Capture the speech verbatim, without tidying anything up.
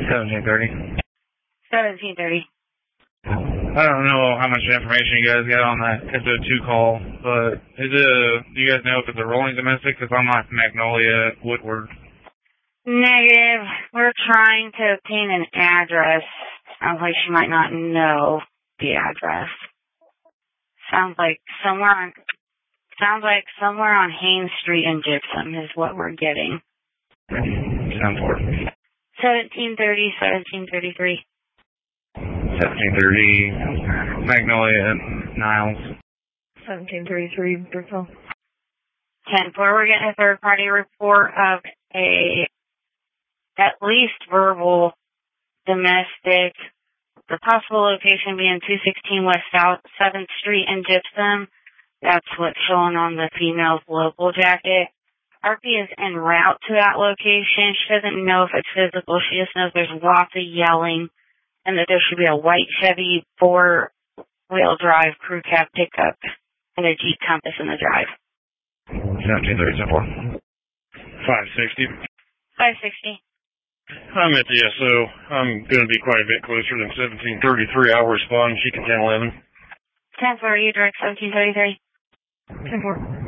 seventeen thirty. seventeen thirty. I don't know how much information you guys got on that S O two call, but is it a, do you guys know if it's a rolling domestic? Because I'm like Magnolia, Woodward. Negative. We're trying to obtain an address. Sounds like she might not know the address. Sounds like somewhere on, sounds like somewhere on Haynes Street in Gypsum is what we're getting. Sound for seventeen thirty, seventeen thirty-three. seventeen thirty, Magnolia, Niles. seventeen thirty-three, Brookville. ten four, we're getting a third-party report of a at least verbal domestic. The possible location being two sixteen West South seventh Street in Gypsum. That's what's showing on the female's local jacket. R P is en route to that location. She doesn't know if it's physical. She just knows there's lots of yelling and that there should be a white Chevy four-wheel drive crew cab pickup and a Jeep Compass in the drive. seventeen thirty, five sixty. five sixty. I'm at the S O. I'm going to be quite a bit closer than seventeen thirty-three. I'll respond. She can ten eleven. ten four, you direct seventeen thirty-three. ten four.